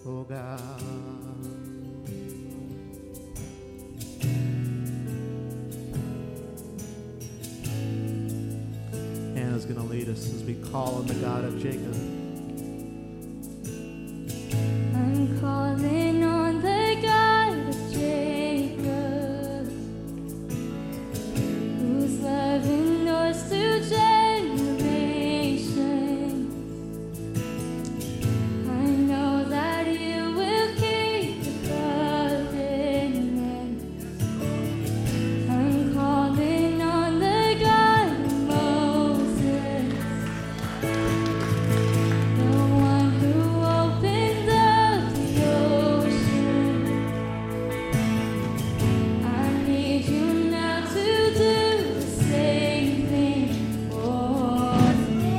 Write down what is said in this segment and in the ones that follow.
oh God. Hannah's going to lead us as we call on the God of Jacob. I'm calling on the God of Jacob, whose love endures through generations. I know that you will keep the covenant. I'm calling on the God of Moses, the one who opened up the ocean. I need you now to do the same thing for me.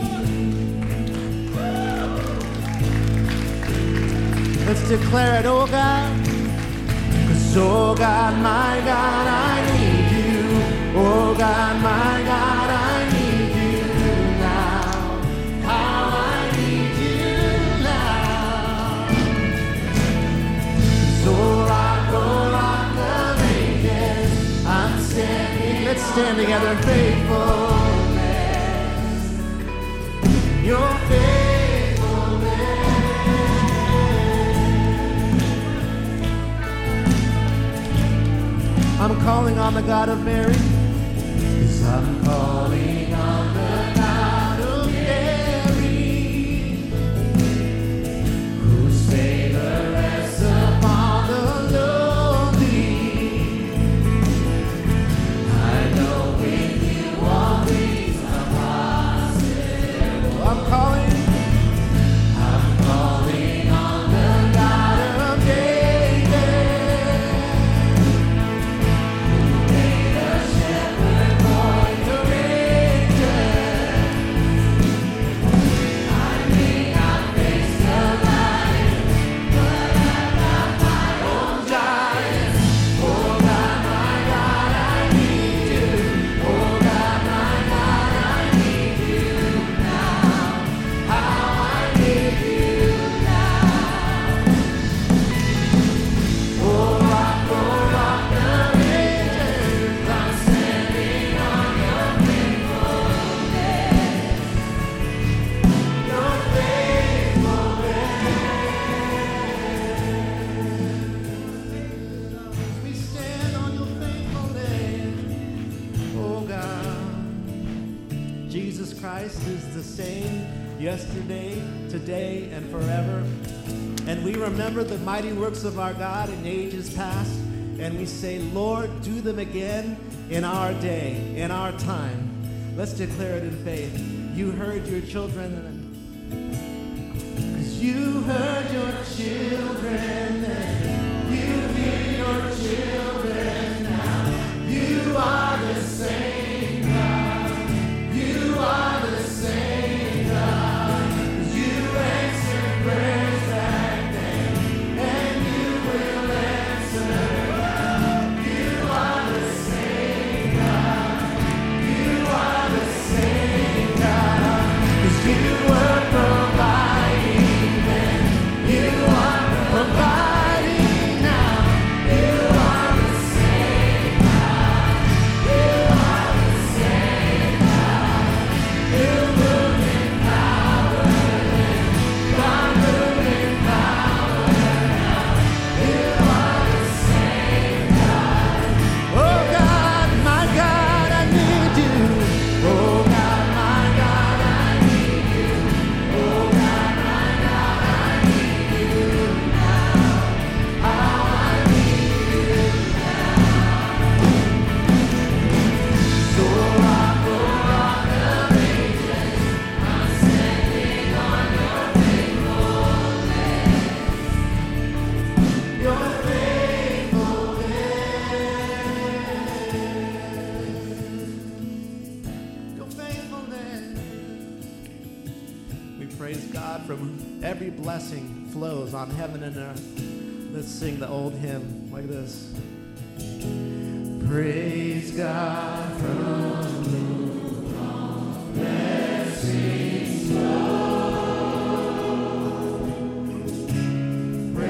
Let's declare it, oh God. 'Cause oh God, my God, I need you. Oh God, my God, I need you now. How I need you now. 'Cause oh rock of ages, I'm standing. Let's stand together in faithfulness. Your faithfulness. I'm calling on the God of Mary. 'Cause I'm calling on the God of Mary, whose favor rests upon the lonely. I know with you all things are possible. I'm calling on the God of David, made a shepherd boy courageous. I may not face the lion, but I've got my own giants. Oh God, my God, I need you. Oh God, my God, I need you now. How I need you now. Oh rock of ages, I'm standing on your faithfulness. Your faithfulness. We stand on your faithfulness, oh God. Jesus Christ is the same yesterday, today, and forever. And we remember the mighty works of our God in ages past. And we say, Lord, do them again in our day, in our time. Let's declare it in faith. You heard your children. 'Cause you heard your children. And you hear your children now. You are the same God. You are the same God. 'Cause you answered prayers back then, and you will answer now. You are the same God. You are the same God. 'Cause you were providing then. You are providing now. You are the same God. You are the same God. You move in power then. God move in power now. You are the same God. Oh God, my God, I need you. Oh God, my God, I need you. Oh God, my God, I need you now. How I need you now. So rock of ages, I'm standing on your faithfulness. Your faithfulness. Your faithfulness. We praise God from every blessing flows on heaven and earth. Let's sing the old hymn like this. Praise God from whom all blessings flow.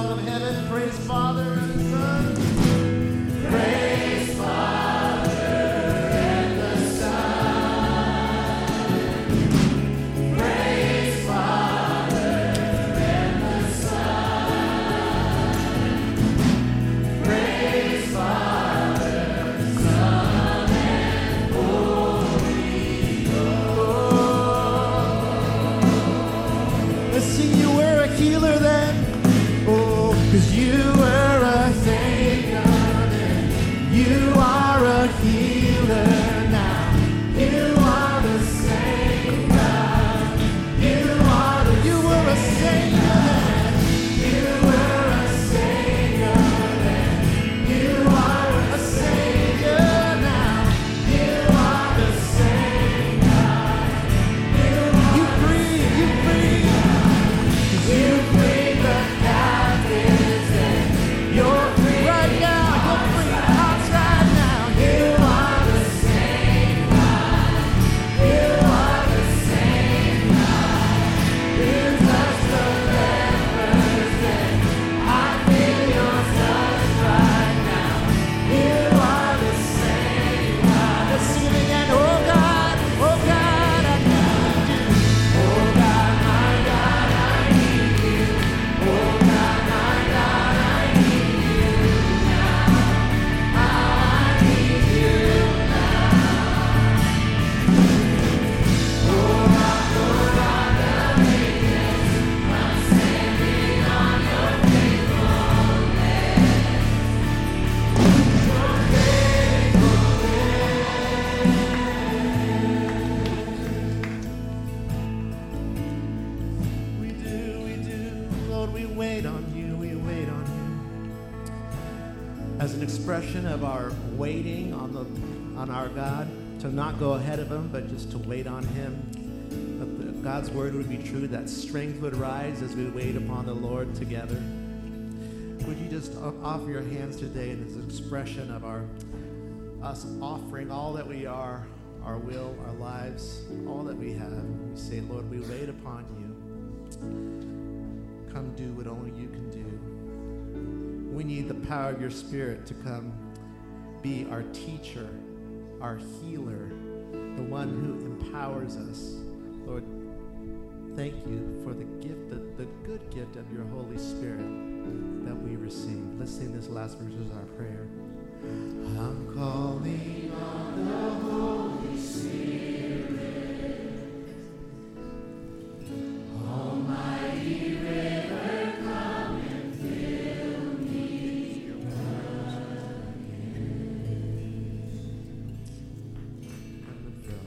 all of heaven, praise Father and Son. Praise Father and the Son. Praise Father and the Son. Praise Father, Son, and Holy Ghost. Let's sing, you were a healer then. Oh, 'cause you were a Savior then. You are a healer now. You are the same God. You were a Savior then. You were a Savior then. You are a Savior now. You are the same God. You breathe. You breathe the captives and you're free right now. You're free hearts right now. You are the same God. You are the same God. You touch the lepers and I feel your touch right now. You are the same God. Let's sing it again. Oh God, I need you. Oh God, my God, I need you. Oh God, my God, I need you now. I need you now. Oh rock of ages, I'm standing on your faithfulness. We do, Lord, we wait on you, as an expression of our waiting on our God, to not go ahead of him, but just to wait on him. That God's word would be true, that strength would rise as we wait upon the Lord together. Would you just offer your hands today in this expression of us offering all that we are, our will, our lives, all that we have. We say, Lord, we wait upon you. Come do what only you can do. We need the power of your Spirit to come be our teacher, our healer, the one who empowers us. Lord, thank you for the gift, the good gift of your Holy Spirit that we receive. Let's sing this last verse as our prayer. I'm calling on the Holy Spirit, Almighty river, come and fill me again. Come and fill.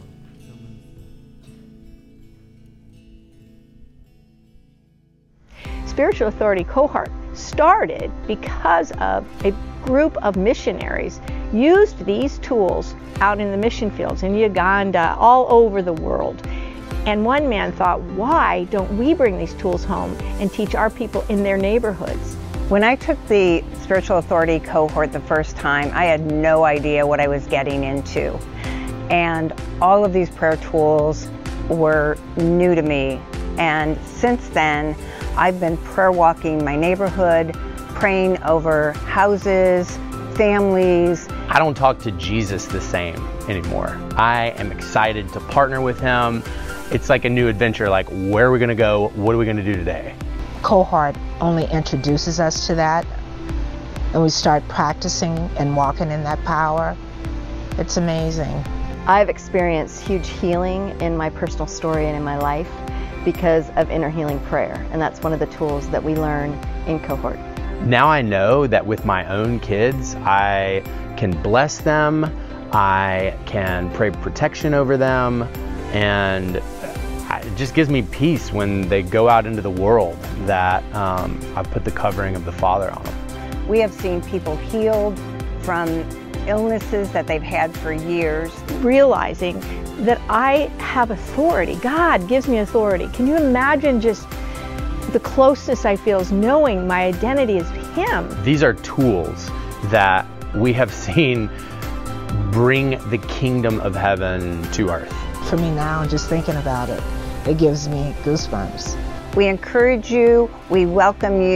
Spiritual Authority Cohort started because of a group of missionaries used these tools out in the mission fields in Uganda, all over the world. And one man thought, why don't we bring these tools home and teach our people in their neighborhoods? When I took the Spiritual Authority Cohort the first time, I had no idea what I was getting into. And all of these prayer tools were new to me. And since then, I've been prayer walking my neighborhood, praying over houses, families. I don't talk to Jesus the same anymore. I am excited to partner with him. It's like a new adventure, like where are we gonna go? What are we gonna do today? Cohort only introduces us to that, and we start practicing and walking in that power. It's amazing. I've experienced huge healing in my personal story and in my life because of inner healing prayer, and that's one of the tools that we learn in Cohort. Now I know that with my own kids, I can bless them, I can pray protection over them, and it just gives me peace when they go out into the world that I've put the covering of the Father on them. We have seen people healed from illnesses that they've had for years. Realizing that I have authority. God gives me authority. Can you imagine just the closeness I feel is knowing my identity is Him? These are tools that we have seen bring the kingdom of heaven to earth. For me now, just thinking about it, it gives me goosebumps. We encourage you, we welcome you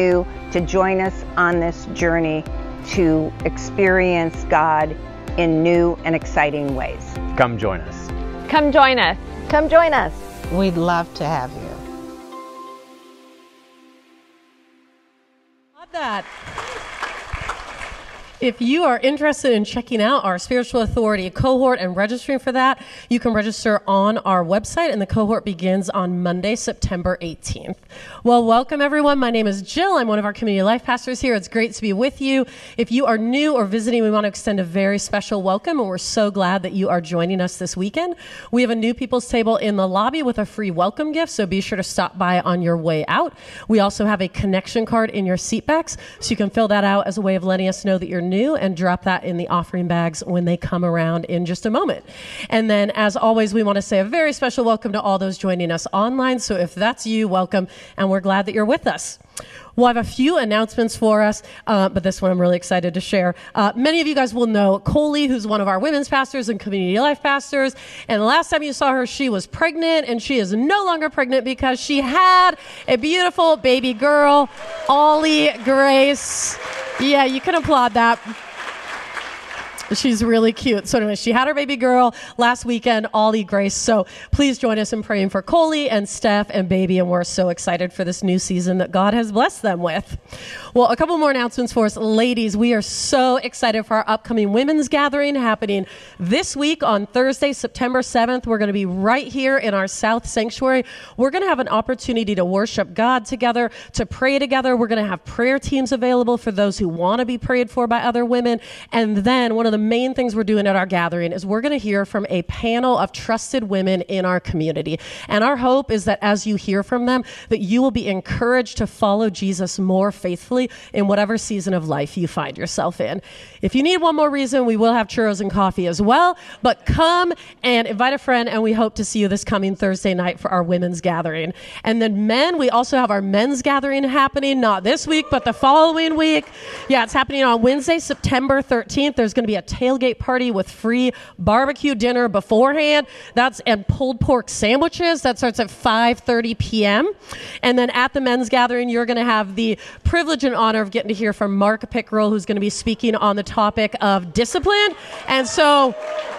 to join us on this journey to experience God in new and exciting ways. Come join us. Come join us. Come join us. We'd love to have you. Love that. If you are interested in checking out our Spiritual Authority cohort and registering for that, you can register on our website, and the cohort begins on Monday, September 18th. Well, welcome everyone. My name is Jill. I'm one of our community life pastors here. It's great to be with you. If you are new or visiting, we want to extend a very special welcome, and we're so glad that you are joining us this weekend. We have a new people's table in the lobby with a free welcome gift, so be sure to stop by on your way out. We also have a connection card in your seat backs, so you can fill that out as a way of letting us know that you're new and drop that in the offering bags when they come around in just a moment. And then, as always, we want to say a very special welcome to all those joining us online. So if that's you, welcome, and we're glad that you're with us. We'll have a few announcements for us, but this one I'm really excited to share. Many of you guys will know Coley, who's one of our women's pastors and community life pastors. And the last time you saw her, she was pregnant, and she is no longer pregnant because she had a beautiful baby girl, Ollie Grace. Yeah, you can applaud that. She's really cute. So anyway, she had her baby girl last weekend, Ollie Grace. So please join us in praying for Coley and Steph and baby. And we're so excited for this new season that God has blessed them with. Well, a couple more announcements for us. Ladies, we are so excited for our upcoming women's gathering happening this week on Thursday, September 7th. We're going to be right here in our South Sanctuary. We're going to have an opportunity to worship God together, to pray together. We're going to have prayer teams available for those who want to be prayed for by other women. And then one of the main things we're doing at our gathering is we're going to hear from a panel of trusted women in our community. And our hope is that as you hear from them, that you will be encouraged to follow Jesus more faithfully in whatever season of life you find yourself in. If you need one more reason, we will have churros and coffee as well, but come and invite a friend, and we hope to see you this coming Thursday night for our women's gathering. And then men, we also have our men's gathering happening, not this week, but the following week. Yeah, it's happening on Wednesday, September 13th. There's going to be a tailgate party with free barbecue dinner beforehand. And pulled pork sandwiches. That starts at 5:30 p.m. And then at the men's gathering, you're going to have the privilege and honor of getting to hear from Mark Pickrell, who's going to be speaking on the topic of discipline. And so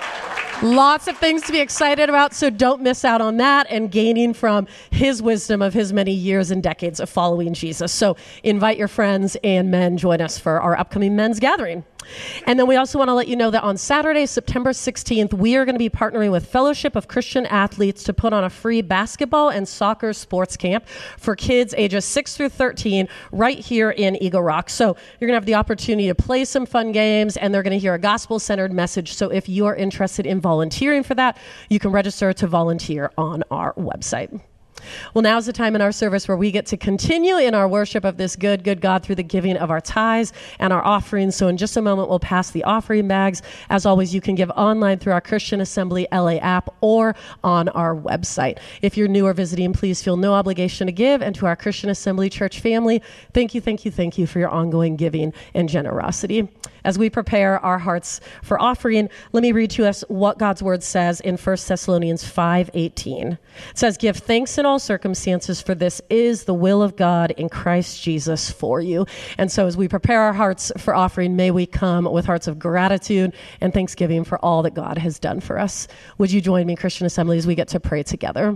lots of things to be excited about, so don't miss out on that and gaining from his wisdom of his many years and decades of following Jesus. So invite your friends and men, join us for our upcoming men's gathering. And then we also want to let you know that on Saturday, September 16th, we are going to be partnering with Fellowship of Christian Athletes to put on a free basketball and soccer sports camp for kids ages 6 through 13 right here in Eagle Rock. So you're going to have the opportunity to play some fun games, and they're going to hear a gospel-centered message. So if you are interested in volunteering for that, you can register to volunteer on our website. Well, now is the time in our service where we get to continue in our worship of this good, good God through the giving of our tithes and our offerings. So in just a moment, we'll pass the offering bags. As always, you can give online through our Christian Assembly LA app or on our website. If you're new or visiting, please feel no obligation to give. And to our Christian Assembly Church family, thank you, thank you, thank you for your ongoing giving and generosity. As we prepare our hearts for offering, let me read to us what God's word says in 1 Thessalonians 5:18. It says, "Give thanks in all circumstances, for this is the will of God in Christ Jesus for you." And so as we prepare our hearts for offering, may we come with hearts of gratitude and thanksgiving for all that God has done for us. Would you join me, Christian Assembly, as we get to pray together?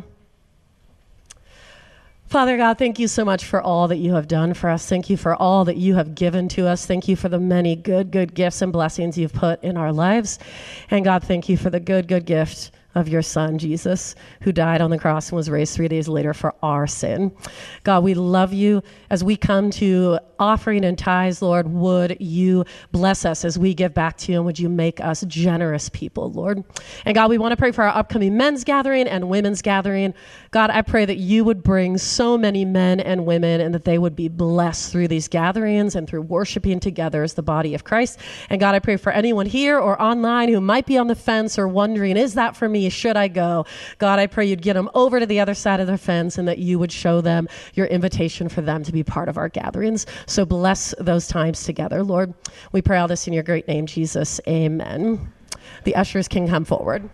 Father God, thank you so much for all that you have done for us. Thank you for all that you have given to us. Thank you for the many good, good gifts and blessings you've put in our lives. And God, thank you for the good, good gift of your son, Jesus, who died on the cross and was raised 3 days later for our sin. God, we love you. As we come to offering and tithes, Lord, would you bless us as we give back to you, and would you make us generous people, Lord? And God, we want to pray for our upcoming men's gathering and women's gathering. God, I pray that you would bring so many men and women, and that they would be blessed through these gatherings and through worshiping together as the body of Christ. And God, I pray for anyone here or online who might be on the fence or wondering, is that for me? Should I go? God, I pray you'd get them over to the other side of the fence, and that you would show them your invitation for them to be part of our gatherings. So bless those times together, Lord. We pray all this in your great name, Jesus. Amen. The ushers can come forward.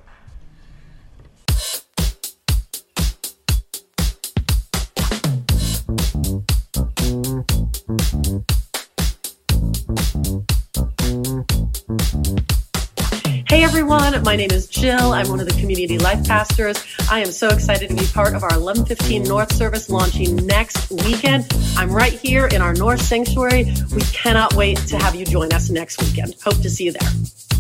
Hey everyone, my name is Jill. I'm one of the community life pastors. I am so excited to be part of our 11:15 North service launching next weekend. I'm right here in our North Sanctuary. We cannot wait to have you join us next weekend. Hope to see you there.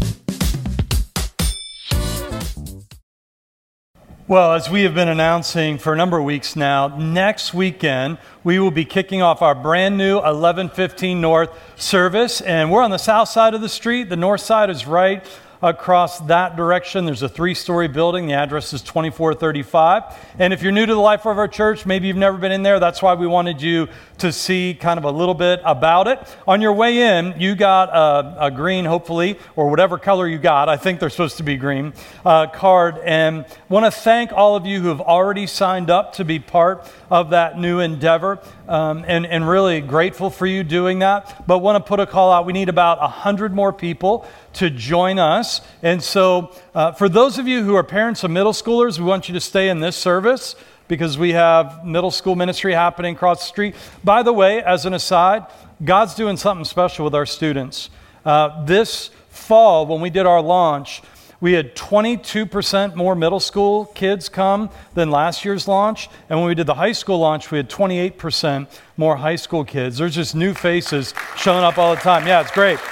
Well, as we have been announcing for a number of weeks now, next weekend we will be kicking off our brand new 11:15 North service, and we're on the south side of the street. The north side is right across that direction. There's a 3-story building. The address is 2435. And if you're new to the life of our church, maybe you've never been in there, that's why we wanted you to see kind of a little bit about it. On your way in, you got a green, hopefully, or whatever color you got. I think they're supposed to be green, card. And want to thank all of you who have already signed up to be part of that new endeavor. And really grateful for you doing that. But want to put a call out. We need about 100 more people to join us. And so for those of you who are parents of middle schoolers, we want you to stay in this service because we have middle school ministry happening across the street. By the way, as an aside, God's doing something special with our students. This fall, when we did our launch, we had 22% more middle school kids come than last year's launch. And when we did the high school launch, we had 28% more high school kids. There's just new faces showing up all the time. Yeah, it's great.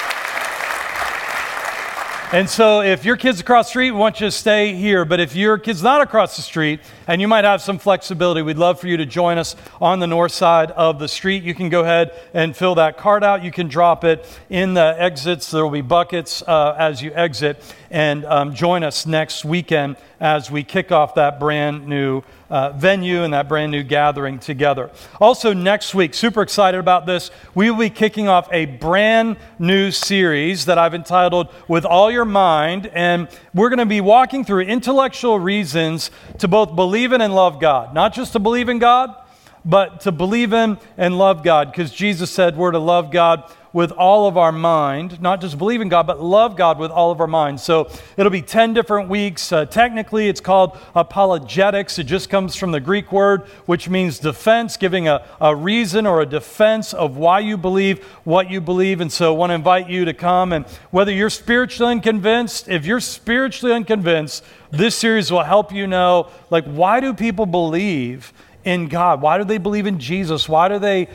And so if your kid's across the street, we want you to stay here. But if your kid's not across the street and you might have some flexibility, we'd love for you to join us on the north side of the street. You can go ahead and fill that card out. You can drop it in the exits. There will be buckets as you exit. And join us next weekend as we kick off that brand new venue and that brand new gathering together. Also next week, super excited about this, we will be kicking off a brand new series that I've entitled With All Your Mind, and we're going to be walking through intellectual reasons to both believe in and love God. Not just to believe in God, but to believe in and love God, because Jesus said we're to love God with all of our mind, not just believe in God, but love God with all of our mind. So it'll be 10 different weeks. Technically, it's called apologetics. It just comes from the Greek word, which means defense, giving a reason or a defense of why you believe what you believe. And so I want to invite you to come. And whether you're spiritually unconvinced, if you're spiritually unconvinced, this series will help you know, like, why do people believe in God? Why do they believe in Jesus? Why do they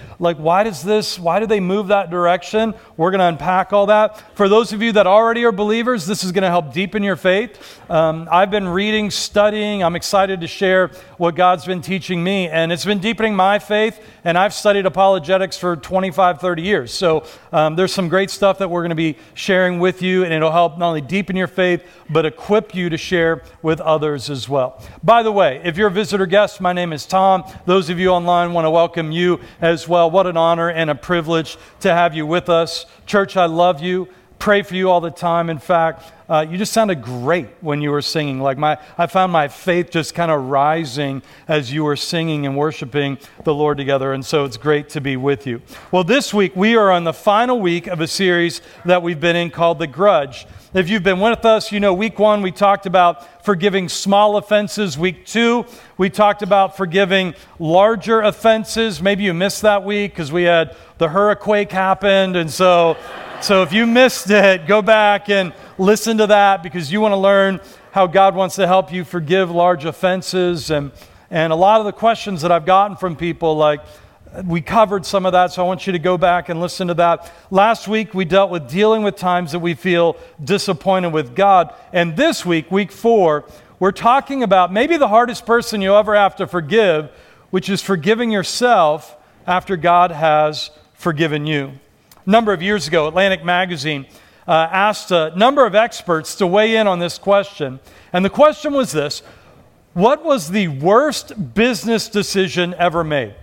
move that direction? We're going to unpack all that. For those of you that already are believers, this is going to help deepen your faith. I've been reading, studying. I'm excited to share what God's been teaching me, and it's been deepening my faith, and I've studied apologetics for 25, 30 years. So there's some great stuff that we're going to be sharing with you, and it'll help not only deepen your faith, but equip you to share with others as well. By the way, if you're a visitor guest, my name is Tom. Those of you online want to welcome you as well. What an honor and a privilege to have you with us. Church, I love you. Pray for you all the time. In fact, you just sounded great when you were singing. I found my faith just kind of rising as you were singing and worshiping the Lord together. And so it's great to be with you. Well, this week we are on the final week of a series that we've been in called The Grudge. If you've been with us, you know week 1 we talked about forgiving small offenses. Week 2 we talked about forgiving larger offenses. Maybe you missed that week because we had the hurricane happened. And so if you missed it, go back and listen to that because you want to learn how God wants to help you forgive large offenses. And a lot of the questions that I've gotten from people, like, we covered some of that, so I want you to go back and listen to that. Last week, we dealt with dealing with times that we feel disappointed with God. And this week, week 4, we're talking about maybe the hardest person you'll ever have to forgive, which is forgiving yourself after God has forgiven you. A number of years ago, Atlantic Magazine asked a number of experts to weigh in on this question. And the question was this: what was the worst business decision ever made?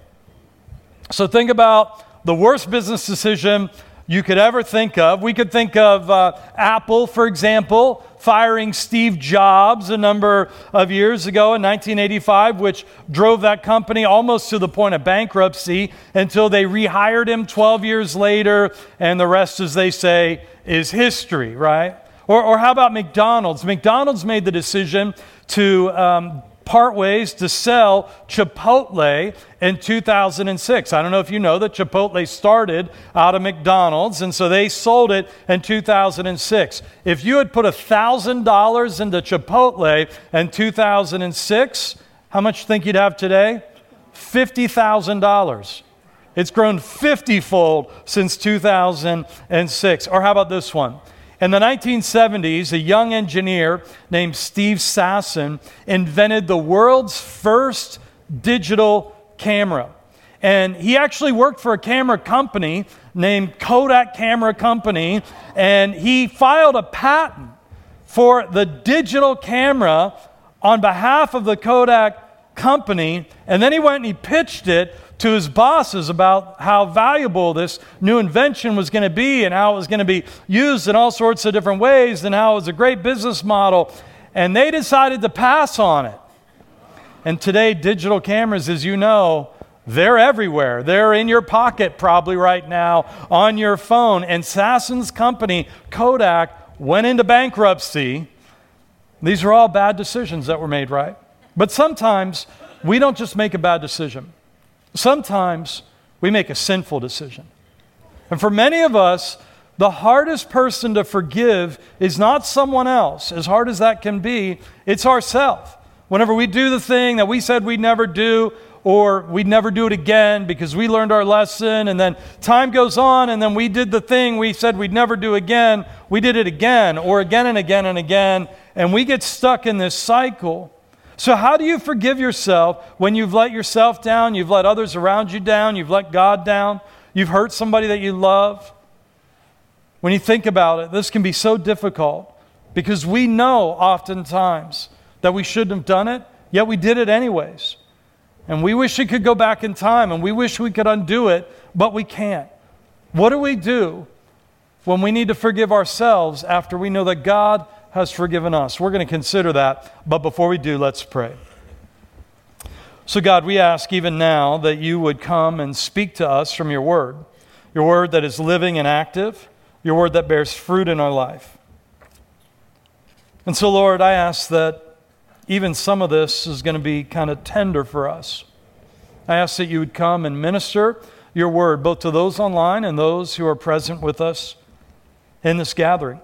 So think about the worst business decision you could ever think of. We could think of Apple, for example, firing Steve Jobs a number of years ago in 1985, which drove that company almost to the point of bankruptcy until they rehired him 12 years later, and the rest, as they say, is history, right? Or how about McDonald's? McDonald's made the decision to part ways to sell Chipotle in 2006. I don't know if you know that Chipotle started out of McDonald's, and so they sold it in 2006. If you had put $1,000 into Chipotle in 2006, how much do you think you'd have today? $50,000. It's grown 50-fold since 2006. Or how about this one? In the 1970s, a young engineer named Steve Sasson invented the world's first digital camera. And he actually worked for a camera company named Kodak Camera Company, and he filed a patent for the digital camera on behalf of the Kodak company, and then he went and he pitched it to his bosses about how valuable this new invention was going to be and how it was going to be used in all sorts of different ways and how it was a great business model. And they decided to pass on it. And today, digital cameras, as you know, they're everywhere. They're in your pocket probably right now, on your phone. And Sasson's company, Kodak, went into bankruptcy. These are all bad decisions that were made, right? But sometimes we don't just make a bad decision. Sometimes we make a sinful decision. And for many of us, the hardest person to forgive is not someone else, as hard as that can be, it's ourselves. Whenever we do the thing that we said we'd never do, or we'd never do it again because we learned our lesson, and then time goes on, and then we did the thing we said we'd never do again, we did it again, or again and again and again, and we get stuck in this cycle. So how do you forgive yourself when you've let yourself down, you've let others around you down, you've let God down, you've hurt somebody that you love? When you think about it, this can be so difficult because we know oftentimes that we shouldn't have done it, yet we did it anyways. And we wish we could go back in time, and we wish we could undo it, but we can't. What do we do when we need to forgive ourselves after we know that God has forgiven us? We're going to consider that, but before we do, let's pray. So God, we ask even now that you would come and speak to us from your word that is living and active, your word that bears fruit in our life. And so, Lord, I ask that even some of this is going to be kind of tender for us. I ask that you would come and minister your word both to those online and those who are present with us in this gathering.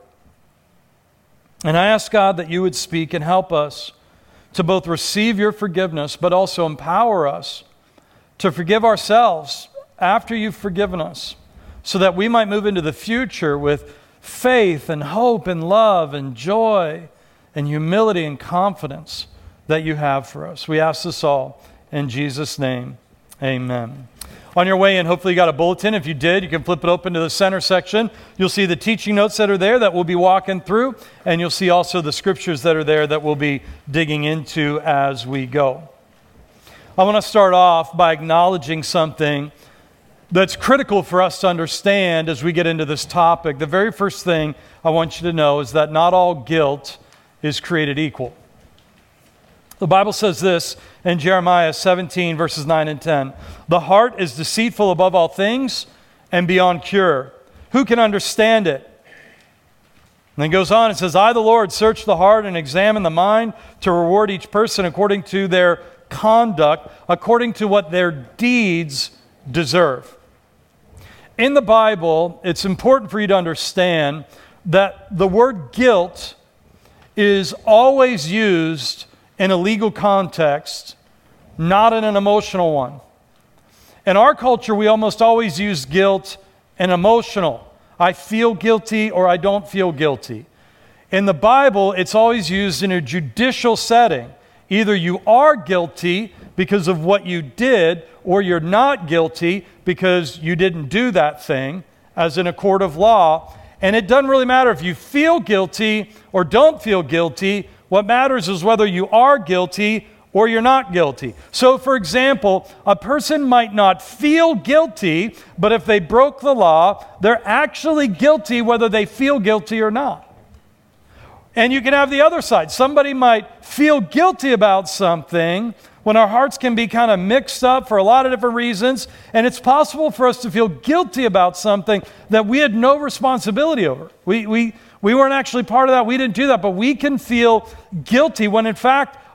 And I ask, God, that you would speak and help us to both receive your forgiveness, but also empower us to forgive ourselves after you've forgiven us, so that we might move into the future with faith and hope and love and joy and humility and confidence that you have for us. We ask this all in Jesus' name. Amen. On your way in, hopefully you got a bulletin. If you did, you can flip it open to the center section. You'll see the teaching notes that are there that we'll be walking through, and you'll see also the scriptures that are there that we'll be digging into as we go. I want to start off by acknowledging something that's critical for us to understand as we get into this topic. The very first thing I want you to know is that not all guilt is created equal. The Bible says this in Jeremiah 17, verses 9 and 10. The heart is deceitful above all things and beyond cure. Who can understand it? And then it goes on, it says, I, the Lord, search the heart and examine the mind to reward each person according to their conduct, according to what their deeds deserve. In the Bible, it's important for you to understand that the word guilt is always used in a legal context, not in an emotional one. In our culture, we almost always use guilt and emotional. I feel guilty or I don't feel guilty. In the Bible, it's always used in a judicial setting. Either you are guilty because of what you did, or you're not guilty because you didn't do that thing, as in a court of law. And it doesn't really matter if you feel guilty or don't feel guilty. What matters is whether you are guilty or you're not guilty. So, for example, a person might not feel guilty, but if they broke the law, they're actually guilty whether they feel guilty or not. And you can have the other side. Somebody might feel guilty about something when our hearts can be kind of mixed up for a lot of different reasons, and it's possible for us to feel guilty about something that we had no responsibility over. We weren't actually part of that. We didn't do that, but we can feel guilty when in fact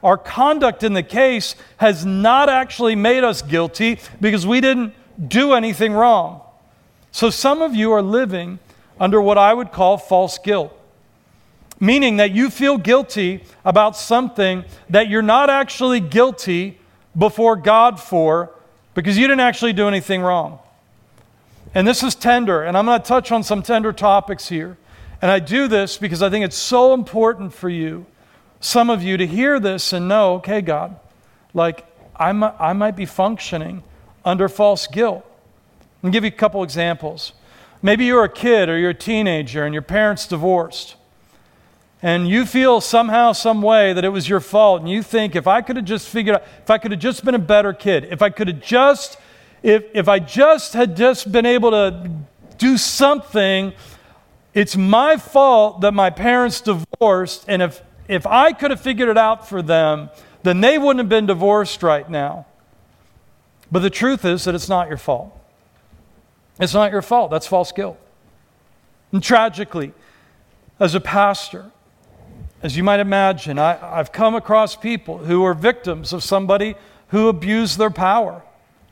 our conduct in the case has not actually made us guilty because we didn't do anything wrong. So some of you are living under what I would call false guilt, meaning that you feel guilty about something that you're not actually guilty before God for because you didn't actually do anything wrong. And this is tender, and I'm going to touch on some tender topics here. And I do this because I think it's so important for you, some of you, to hear this and know, okay, God, like I might be functioning under false guilt. I'll give you a couple examples. Maybe you're a kid or you're a teenager and your parents divorced. And you feel somehow, some way that it was your fault. And you think, if I could have just figured out, if I could have just been a better kid, if I could have just, if I just had just been able to do something, it's my fault that my parents divorced. And if I could have figured it out for them, then they wouldn't have been divorced right now. But the truth is that it's not your fault. It's not your fault. That's false guilt. And tragically, as a pastor, as you might imagine, I've come across people who are victims of somebody who abused their power.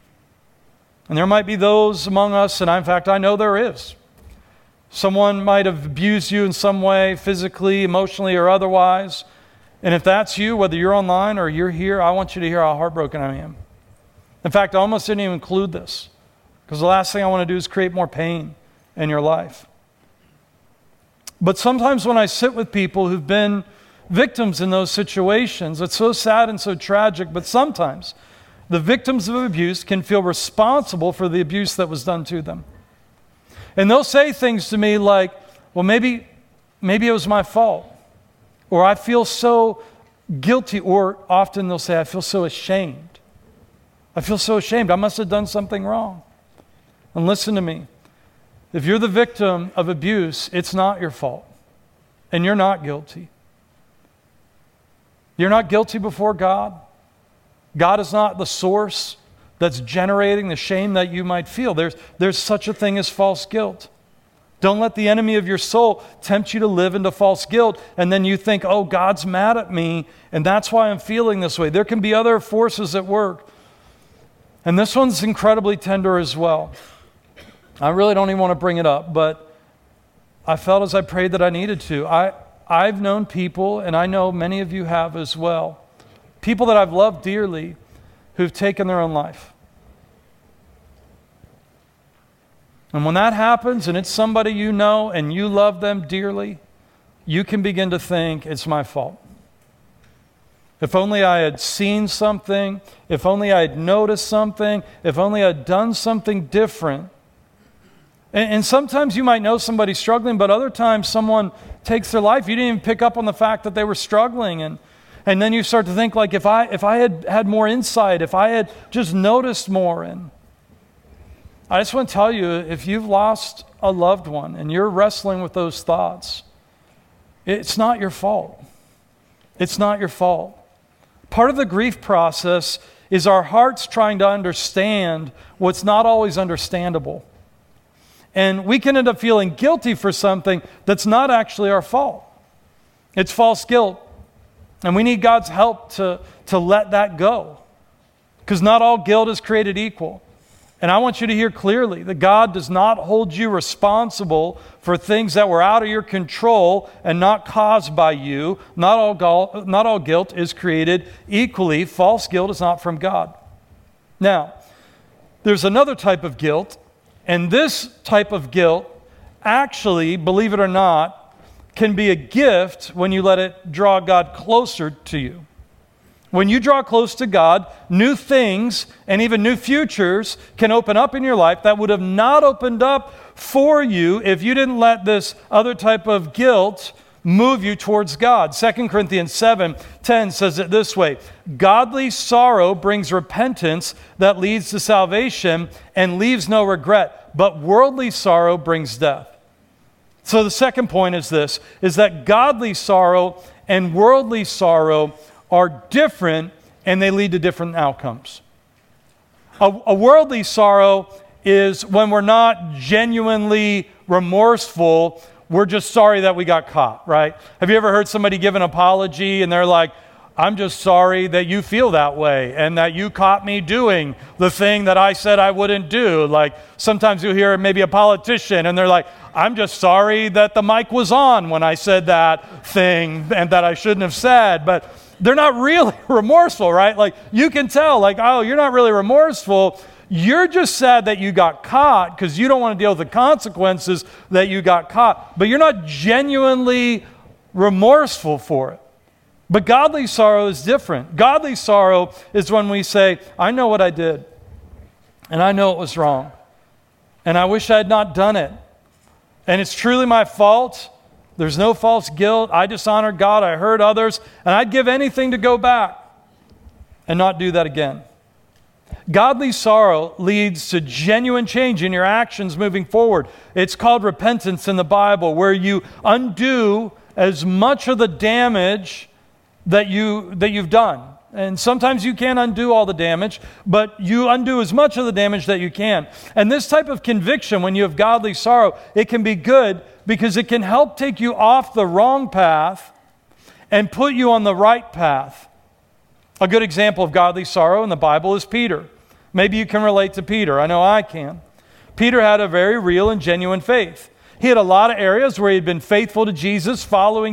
And there might be those among us, and in fact, I know there is. Someone might have abused you in some way, physically, emotionally, or otherwise. And if that's you, whether you're online or you're here, I want you to hear how heartbroken I am. In fact, I almost didn't even include this, because the last thing I want to do is create more pain in your life. But sometimes when I sit with people who've been victims in those situations, it's so sad and so tragic, but sometimes the victims of abuse can feel responsible for the abuse that was done to them. And they'll say things to me like, well, maybe it was my fault. Or I feel so guilty. Or often they'll say, I feel so ashamed. I feel so ashamed. I must have done something wrong. And listen to me. If you're the victim of abuse, it's not your fault. And you're not guilty. You're not guilty before God. God is not the source that's generating the shame that you might feel. There's such a thing as false guilt. Don't let the enemy of your soul tempt you to live into false guilt, and then you think, oh, God's mad at me, and that's why I'm feeling this way. There can be other forces at work. And this one's incredibly tender as well. I really don't even want to bring it up, but I felt as I prayed that I needed to. I've known people, and I know many of you have as well, people that I've loved dearly who've taken their own life. And when that happens, and it's somebody you know and you love them dearly, you can begin to think, it's my fault. If only I had seen something, if only I had noticed something, if only I had done something different. And sometimes you might know somebody's struggling, but other times someone takes their life. You didn't even pick up on the fact that they were struggling. And then you start to think, like, if I had had more insight, if I had just noticed more. And I just want to tell you, if you've lost a loved one and you're wrestling with those thoughts, it's not your fault. It's not your fault. Part of the grief process is our hearts trying to understand what's not always understandable. And we can end up feeling guilty for something that's not actually our fault. It's false guilt. And we need God's help to let that go. Because not all guilt is created equal. And I want you to hear clearly that God does not hold you responsible for things that were out of your control and not caused by you. Not all guilt is created equally. False guilt is not from God. Now, there's another type of guilt. And this type of guilt actually, believe it or not, can be a gift when you let it draw God closer to you. When you draw close to God, new things and even new futures can open up in your life that would have not opened up for you if you didn't let this other type of guilt move you towards God. 2 Corinthians 7:10 says it this way: godly sorrow brings repentance that leads to salvation and leaves no regret, but worldly sorrow brings death. So the second point is this, is that godly sorrow and worldly sorrow are different and they lead to different outcomes. A worldly sorrow is when we're not genuinely remorseful. We're just sorry that we got caught, right? Have you ever heard somebody give an apology and they're like, I'm just sorry that you feel that way and that you caught me doing the thing that I said I wouldn't do. Like sometimes you hear maybe a politician and they're like, I'm just sorry that the mic was on when I said that thing and that I shouldn't have said. But they're not really remorseful, right? Like you can tell, like, oh, you're not really remorseful. You're just sad that you got caught because you don't want to deal with the consequences that you got caught. But you're not genuinely remorseful for it. But godly sorrow is different. Godly sorrow is when we say, I know what I did, and I know it was wrong, and I wish I had not done it. And it's truly my fault. There's no false guilt. I dishonored God. I hurt others, and I'd give anything to go back and not do that again. Godly sorrow leads to genuine change in your actions moving forward. It's called repentance in the Bible, where you undo as much of the damage that you've done. And sometimes you can't undo all the damage, but you undo as much of the damage that you can. And this type of conviction, when you have godly sorrow, it can be good because it can help take you off the wrong path and put you on the right path. A good example of godly sorrow in the Bible is Peter. Maybe you can relate to Peter. I know I can. Peter had a very real and genuine faith. He had a lot of areas where he had been faithful to Jesus, following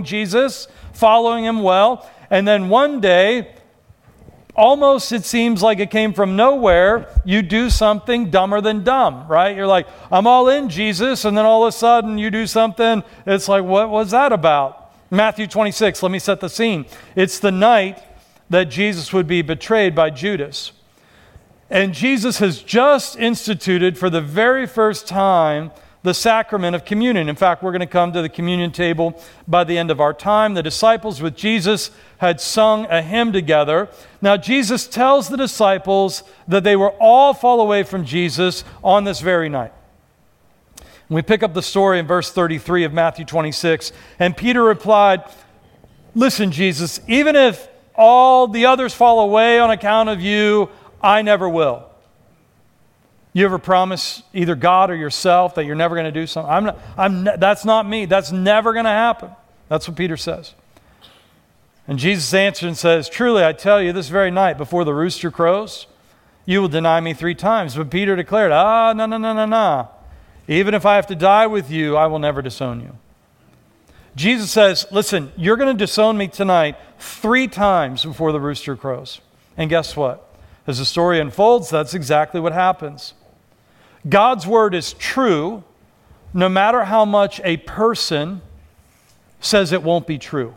him well. And then one day, almost it seems like it came from nowhere, you do something dumber than dumb, right? You're like, I'm all in, Jesus, and then all of a sudden you do something, it's like, what was that about? Matthew 26, let me set the scene. It's the night that Jesus would be betrayed by Judas. And Jesus has just instituted for the very first time the sacrament of communion. In fact, we're going to come to the communion table by the end of our time. The disciples with Jesus had sung a hymn together. Now, Jesus tells the disciples that they will all fall away from Jesus on this very night. And we pick up the story in verse 33 of Matthew 26. And Peter replied, listen, Jesus, even if all the others fall away on account of you, I never will. You ever promise either God or yourself that you're never going to do something? That's not me. That's never going to happen. That's what Peter says. And Jesus answered and says, truly, I tell you, this very night before the rooster crows, you will deny me 3 times. But Peter declared, no. Even if I have to die with you, I will never disown you. Jesus says, listen, you're going to disown me tonight 3 times before the rooster crows. And guess what? As the story unfolds, that's exactly what happens. God's word is true no matter how much a person says it won't be true.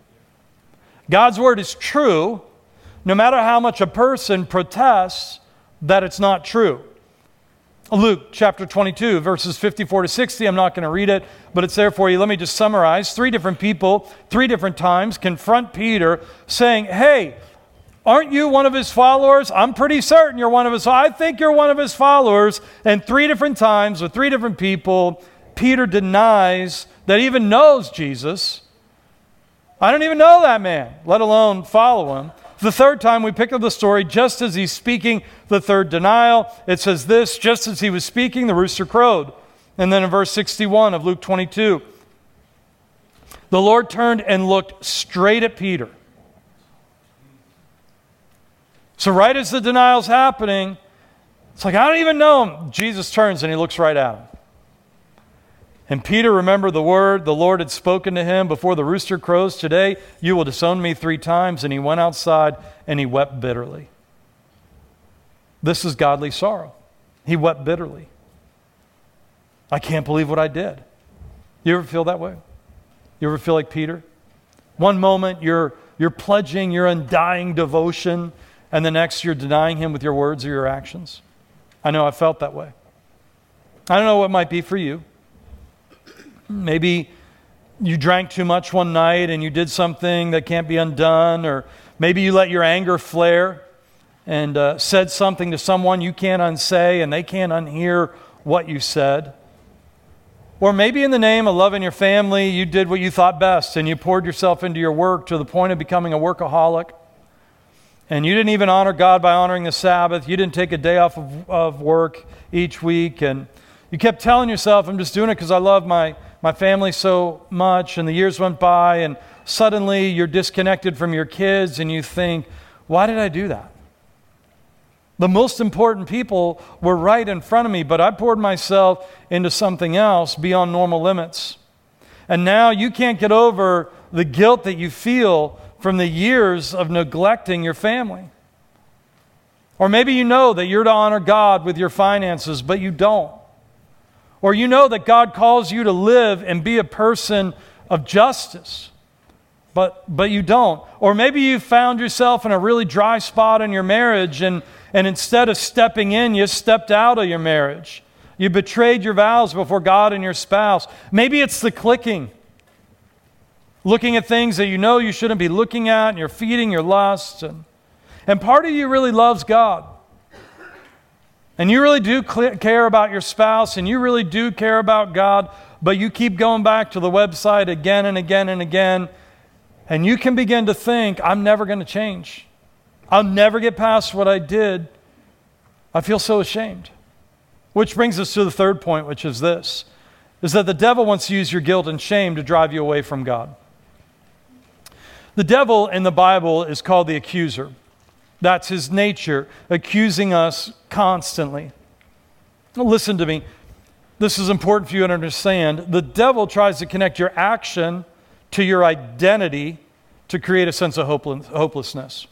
God's word is true no matter how much a person protests that it's not true. Luke chapter 22, verses 54 to 60. I'm not going to read it, but it's there for you. Let me just summarize. 3 different people, 3 different times confront Peter saying, hey, aren't you one of his followers? I'm pretty certain you're one of his. I think you're one of his followers. And 3 different times with 3 different people, Peter denies that he even knows Jesus. I don't even know that man, let alone follow him. The 3rd time we pick up the story, just as he's speaking the 3rd denial, it says this, just as he was speaking, the rooster crowed. And then in verse 61 of Luke 22, the Lord turned and looked straight at Peter. So right as the denial's happening, it's like, I don't even know him. Jesus turns and he looks right at him. And Peter remembered the word the Lord had spoken to him before the rooster crows. Today, you will disown me 3 times. And he went outside and he wept bitterly. This is godly sorrow. He wept bitterly. I can't believe what I did. You ever feel that way? You ever feel like Peter? One moment you're pledging your undying devotion, and the next you're denying him with your words or your actions. I know I felt that way. I don't know what it might be for you. Maybe you drank too much one night and you did something that can't be undone, or maybe you let your anger flare and said something to someone you can't unsay and they can't unhear what you said. Or maybe in the name of loving your family, you did what you thought best and you poured yourself into your work to the point of becoming a workaholic. And you didn't even honor God by honoring the Sabbath. You didn't take a day off of work each week. And you kept telling yourself, I'm just doing it because I love my family so much. And the years went by and suddenly you're disconnected from your kids and you think, why did I do that? The most important people were right in front of me, but I poured myself into something else beyond normal limits. And now you can't get over the guilt that you feel from the years of neglecting your family. Or maybe you know that you're to honor God with your finances, but you don't. Or you know that God calls you to live and be a person of justice, but you don't. Or maybe you found yourself in a really dry spot in your marriage, and instead of stepping in, you stepped out of your marriage. You betrayed your vows before God and your spouse. Maybe it's the clicking. Looking at things that you know you shouldn't be looking at, and you're feeding your lust. And part of you really loves God. And you really do care about your spouse, and you really do care about God, but you keep going back to the website again and again and again, and you can begin to think, I'm never going to change. I'll never get past what I did. I feel so ashamed. Which brings us to the third point, which is this, is that the devil wants to use your guilt and shame to drive you away from God. The devil in the Bible is called the accuser. That's his nature, accusing us constantly. Now, listen to me. This is important for you to understand. The devil tries to connect your action to your identity to create a sense of hopelessness.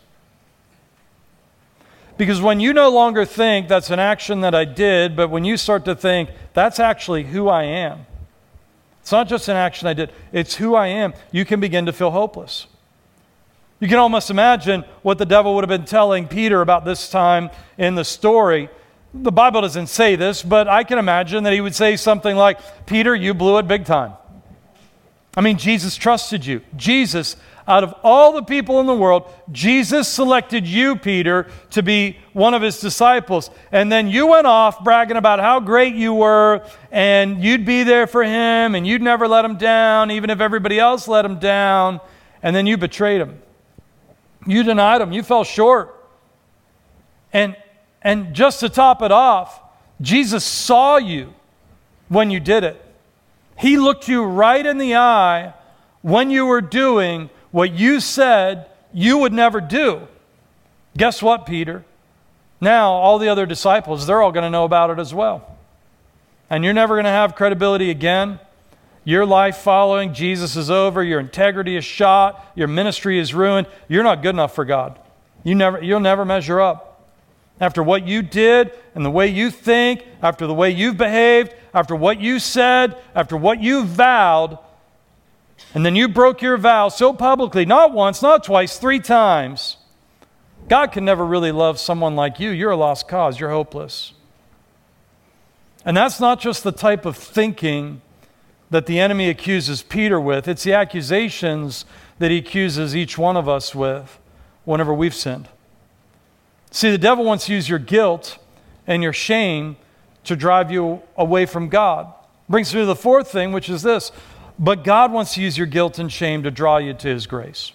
Because when you no longer think that's an action that I did, but when you start to think that's actually who I am, it's not just an action I did, it's who I am, you can begin to feel hopeless. You can almost imagine what the devil would have been telling Peter about this time in the story. The Bible doesn't say this, but I can imagine that he would say something like, Peter, you blew it big time. I mean, Jesus trusted you. Jesus, out of all the people in the world, Jesus selected you, Peter, to be one of his disciples. And then you went off bragging about how great you were, and you'd be there for him, and you'd never let him down, even if everybody else let him down. And then you betrayed him. You denied him. You fell short. And just to top it off, Jesus saw you when you did it. He looked you right in the eye when you were doing what you said you would never do. Guess what, Peter? Now, all the other disciples, they're all going to know about it as well. And you're never going to have credibility again. Your life following Jesus is over. Your integrity is shot. Your ministry is ruined. You're not good enough for God. You'll never measure up. After what you did and the way you think, after the way you've behaved, after what you said, after what you vowed, and then you broke your vow so publicly, not once, not twice, 3 times. God can never really love someone like you. You're a lost cause. You're hopeless. And that's not just the type of thinking that the enemy accuses Peter with. It's the accusations that he accuses each one of us with whenever we've sinned. See, the devil wants to use your guilt and your shame to drive you away from God. Brings me to the fourth thing, which is this. But God wants to use your guilt and shame to draw you to his grace.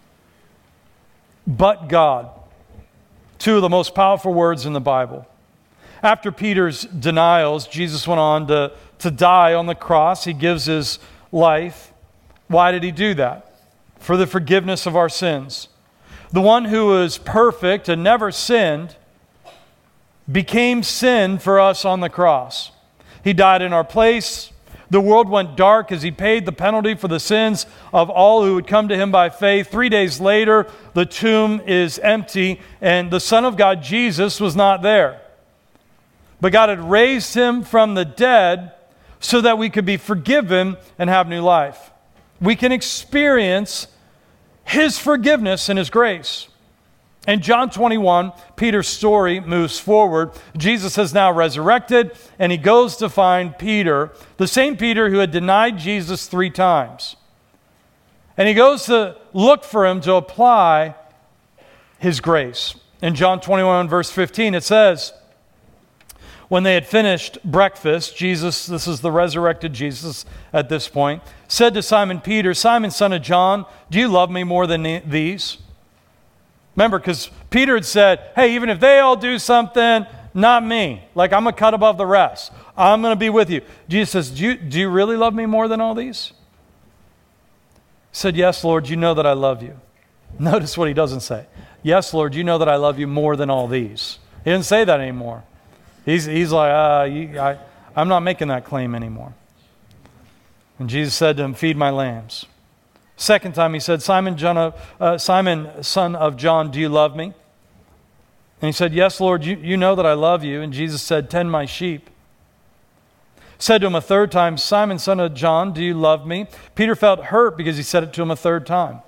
But God. 2 of the most powerful words in the Bible. After Peter's denials, Jesus went on to die on the cross. He gives his life. Why did he do that? For the forgiveness of our sins. The one who was perfect and never sinned became sin for us on the cross. He died in our place. The world went dark as he paid the penalty for the sins of all who would come to him by faith. 3 days later, the tomb is empty, and the Son of God, Jesus, was not there. But God had raised him from the dead so that we could be forgiven and have new life. We can experience his forgiveness and his grace. In John 21, Peter's story moves forward. Jesus has now resurrected, and he goes to find Peter, the same Peter who had denied Jesus 3 times. And he goes to look for him to apply his grace. In John 21, verse 15, it says, when they had finished breakfast, Jesus, this is the resurrected Jesus at this point, said to Simon Peter, Simon, son of John, do you love me more than these? Remember, because Peter had said, hey, even if they all do something, not me. Like, I'm a cut above the rest. I'm going to be with you. Jesus says, do you really love me more than all these? said, yes, Lord, you know that I love you. Notice what he doesn't say. Yes, Lord, you know that I love you more than all these. He didn't say that anymore. He's like, I'm not making that claim anymore. And Jesus said to him, feed my lambs. Second time he said, Simon, son of John, do you love me? And he said, yes, Lord, you know that I love you. And Jesus said, tend my sheep. Said to him a third time, Simon, son of John, do you love me? Peter felt hurt because he said it to him a third time.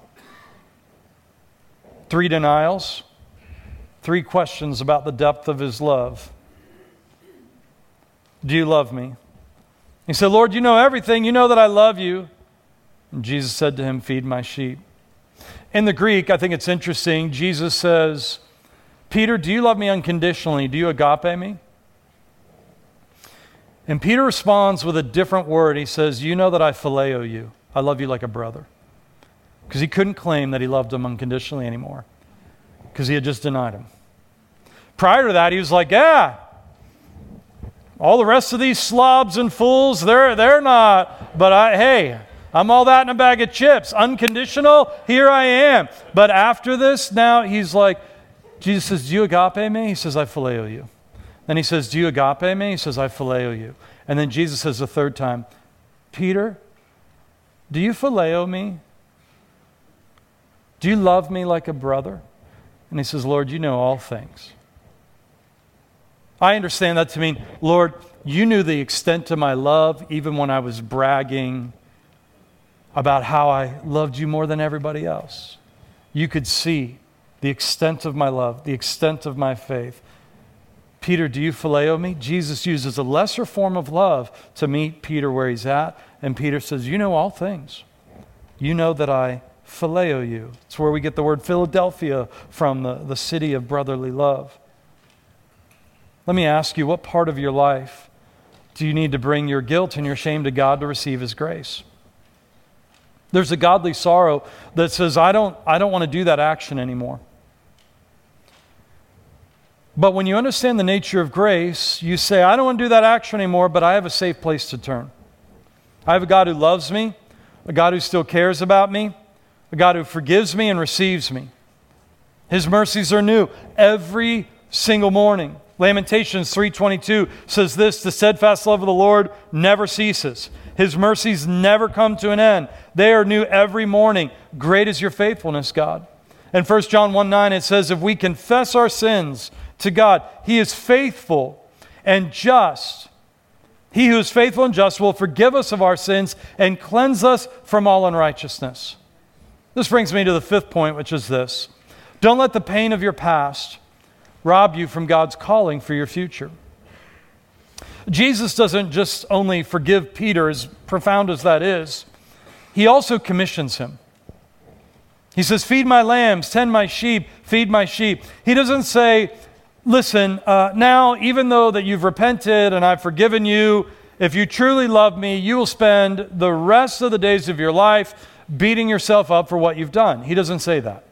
3 denials, 3 questions about the depth of his love. Do you love me? He said, Lord, you know everything. You know that I love you. And Jesus said to him, feed my sheep. In the Greek, I think it's interesting, Jesus says, Peter, do you love me unconditionally? Do you agape me? And Peter responds with a different word. He says, you know that I phileo you. I love you like a brother. Because he couldn't claim that he loved him unconditionally anymore. Because he had just denied him. Prior to that, he was like, yeah, all the rest of these slobs and fools, they're not. But I'm all that in a bag of chips. Unconditional, here I am. But after this, now he's like, Jesus says, do you agape me? He says, I phileo you. Then he says, do you agape me? He says, I phileo you. And then Jesus says the third time, Peter, do you phileo me? Do you love me like a brother? And he says, Lord, you know all things. I understand that to mean, Lord, you knew the extent of my love even when I was bragging about how I loved you more than everybody else. You could see the extent of my love, the extent of my faith. Peter, do you phileo me? Jesus uses a lesser form of love to meet Peter where he's at. And Peter says, you know all things. You know that I phileo you. It's where we get the word Philadelphia from, the city of brotherly love. Let me ask you, what part of your life do you need to bring your guilt and your shame to God to receive His grace? There's a godly sorrow that says, I don't want to do that action anymore. But when you understand the nature of grace, you say, I don't want to do that action anymore, but I have a safe place to turn. I have a God who loves me, a God who still cares about me, a God who forgives me and receives me. His mercies are new every single morning. Lamentations 3:22 says this, the steadfast love of the Lord never ceases. His mercies never come to an end. They are new every morning. Great is your faithfulness, God. And 1 John 1:9 it says, if we confess our sins to God, He is faithful and just. He who is faithful and just will forgive us of our sins and cleanse us from all unrighteousness. This brings me to the 5th point, which is this. Don't let the pain of your past rob you from God's calling for your future. Jesus doesn't just only forgive Peter, as profound as that is, He also commissions him. He says, feed my lambs, tend my sheep, feed my sheep. He doesn't say, listen, now, even though that you've repented and I've forgiven you, if you truly love me, you will spend the rest of the days of your life beating yourself up for what you've done. He doesn't say that.